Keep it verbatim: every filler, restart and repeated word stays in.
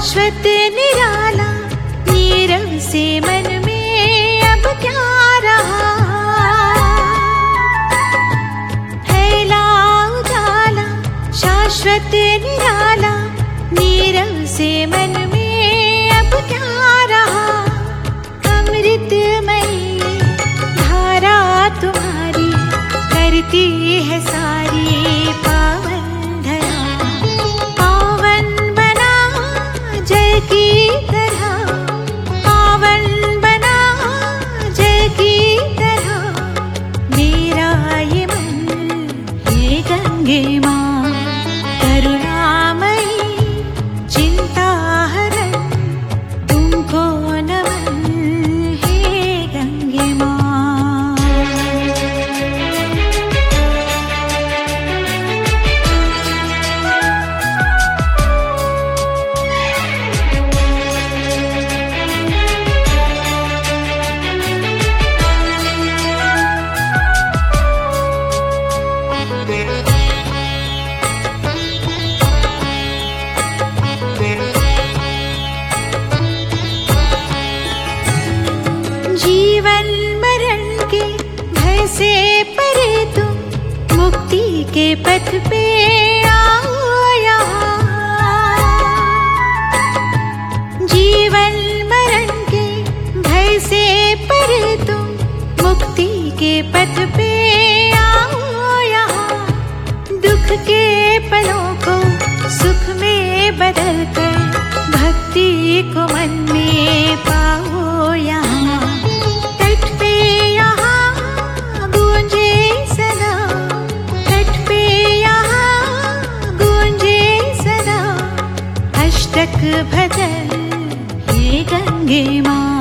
शाश्वत निराला नीरव से मन में अब क्या रहा। फैला उजाला शाश्वत निराला नीरव से मन में अब क्या रहा। अमृतमयी धारा तुम्हारी करती है सारी पावन धरा। पावन बना जल की तरह, पावन बना जल की तरह मेरा ये मन। हे गंगे माँ करुणामयी चिंता हरण तुमको नमन। हे गंगे माँ जीवन मरण के भय से परे तुम मुक्ति के पथ पे आओ यहाँ। जीवन मरण के भय से परे तुम मुक्ति के पथ पे आओ यहाँ। दुख के पलों को सुख में बदल कर भक्ति को मन में पाओ यहाँ। तट पे यहाँ गूंजे सदा, तट पे यहाँ गूंजे सदा अष्टक भजन। हे गंगे माँ